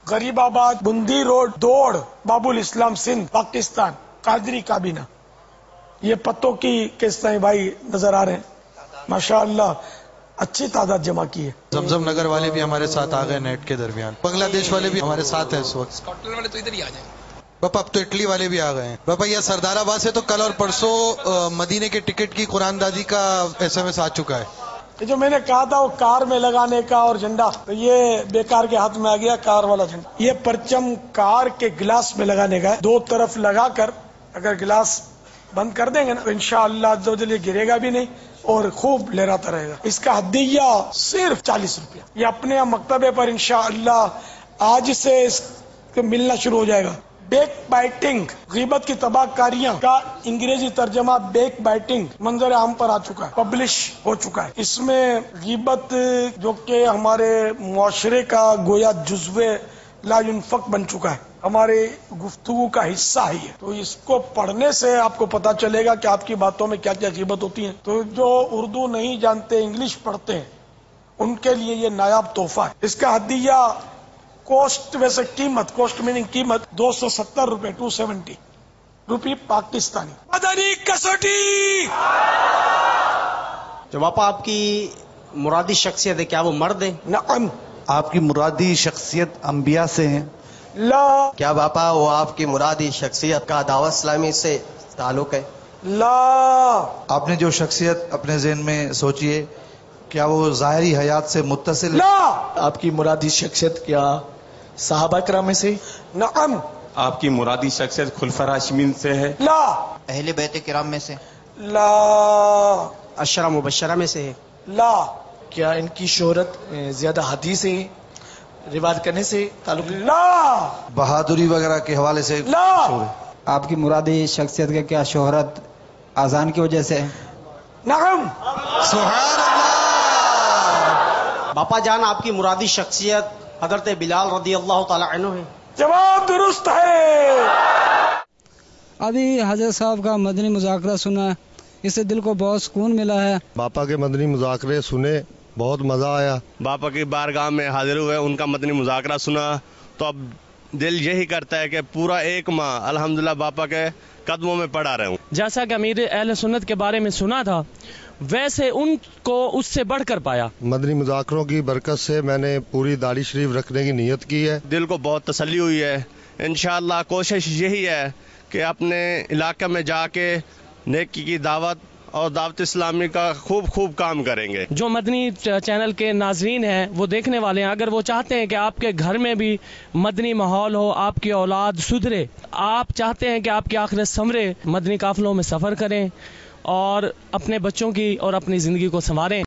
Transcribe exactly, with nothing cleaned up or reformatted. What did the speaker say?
غریب آباد بندی روڈ دوڑ باب الاسلام سندھ پاکستان قادری کابینہ. یہ پتوں کی کس طرح بھائی نظر آ رہے ہیں ماشاء اللہ اچھی تعداد جمع کی ہے. زمزم نگر والے بھی ہمارے ساتھ آ گئے نیٹ کے درمیان. بنگلہ دیش والے بھی ہمارے ساتھ ہیں اس وقت. اسکاٹ والے تو ادھر ہی آ جائیں. باپا اب تو اٹلی والے بھی آ گئے ہیں. باپا یہ سردار آباد سے تو کل اور پرسوں مدینے کے ٹکٹ کی قرآن دادی کا ایس ایم ایس آ چکا ہے. یہ جو میں نے کہا تھا وہ کار میں لگانے کا اور جھنڈا تو یہ بیکار کے ہاتھ میں آ گیا کار والا جھنڈا. یہ پرچم کار کے گلاس میں لگانے کا ہے. دو طرف لگا کر اگر گلاس بند کر دیں گے نا تو انشاءاللہ عز و جل یہ گرے گا بھی نہیں اور خوب لہراتا رہے گا. اس کا ہدیہ صرف چالیس روپیہ. یہ اپنے مکتبے پر انشاءاللہ آج سے اس کو ملنا شروع ہو جائے گا. بیک بائٹنگ غیبت کی تباہ کاریاں کا انگریزی ترجمہ بیک بائٹنگ منظر عام پر آ چکا ہے, پبلش ہو چکا ہے. اس میں غیبت جو کہ ہمارے معاشرے کا گویا جزو لا ينفق بن چکا ہے, ہمارے گفتگو کا حصہ ہے یہ. تو اس کو پڑھنے سے آپ کو پتا چلے گا کہ آپ کی باتوں میں کیا کیا غیبت ہوتی ہے. تو جو اردو نہیں جانتے انگلش پڑھتے ہیں ان کے لیے یہ نایاب تحفہ ہے. اس کا ہدیہ کوسٹ ویسے قیمت کوسٹ میننگ قیمت دو سو ستر روپے ٹو سیونٹی روپی پاکستانی. مدنی کسوٹی. جو باپا آپ کی مرادی شخصیت ہے کیا وہ مرد ہے؟ نعم. آپ کی مرادی شخصیت انبیاء سے ہیں؟ لا. کیا باپا وہ آپ کی مرادی شخصیت کا دعوت اسلامی سے تعلق ہے؟ لا. آپ نے جو شخصیت اپنے ذہن میں سوچی ہے کیا وہ ظاہری حیات سے متصل ہے؟ لا. آپ کی مرادی شخصیت کیا صحابہ کرام میں سے؟ نعم. آپ کی مرادی شخصیت خلفاء راشدین سے ہے؟ لا. اہل بیت کرام میں سے؟ لا. عشرہ مبشرہ میں سے ہے؟ لا. کیا ان کی شہرت زیادہ حدیثیں روایت کرنے سے تعلق ہے؟ لا. بہادری وغیرہ کے حوالے سے؟ لا. آپ کی مرادی شخصیت کا کیا شہرت اذان کی وجہ سے ہے؟ نعم. سبحان اللہ. باپا جان آپ کی مرادی شخصیت حضرت بلال رضی اللہ تعالی عنہ ہے؟ جواب درست ہے. ابھی حضرت صاحب کا مدنی مذاکرہ سنا, اس سے دل کو بہت سکون ملا ہے. باپا کے مدنی مذاکرے سنے, بہت مزہ آیا. باپا کی بارگاہ میں حاضر ہوئے, ان کا مدنی مذاکرہ سنا تو اب دل یہی کرتا ہے کہ پورا ایک ماہ الحمدللہ باپا کے قدموں میں پڑا رہا ہوں. جیسا کہ امیر اہل سنت کے بارے میں سنا تھا ویسے ان کو اس سے بڑھ کر پایا. مدنی مذاکروں کی برکت سے میں نے پوری داڑھی شریف رکھنے کی نیت کی ہے. دل کو بہت تسلی ہوئی ہے. انشاءاللہ کوشش یہی ہے کہ اپنے علاقے میں جا کے نیکی کی دعوت اور دعوت اسلامی کا خوب خوب کام کریں گے. جو مدنی چینل کے ناظرین ہیں وہ دیکھنے والے ہیں, اگر وہ چاہتے ہیں کہ آپ کے گھر میں بھی مدنی ماحول ہو, آپ کی اولاد سدھرے, آپ چاہتے ہیں کہ آپ کی آخرت سنورے, مدنی قافلوں میں سفر کریں اور اپنے بچوں کی اور اپنی زندگی کو سنواریں.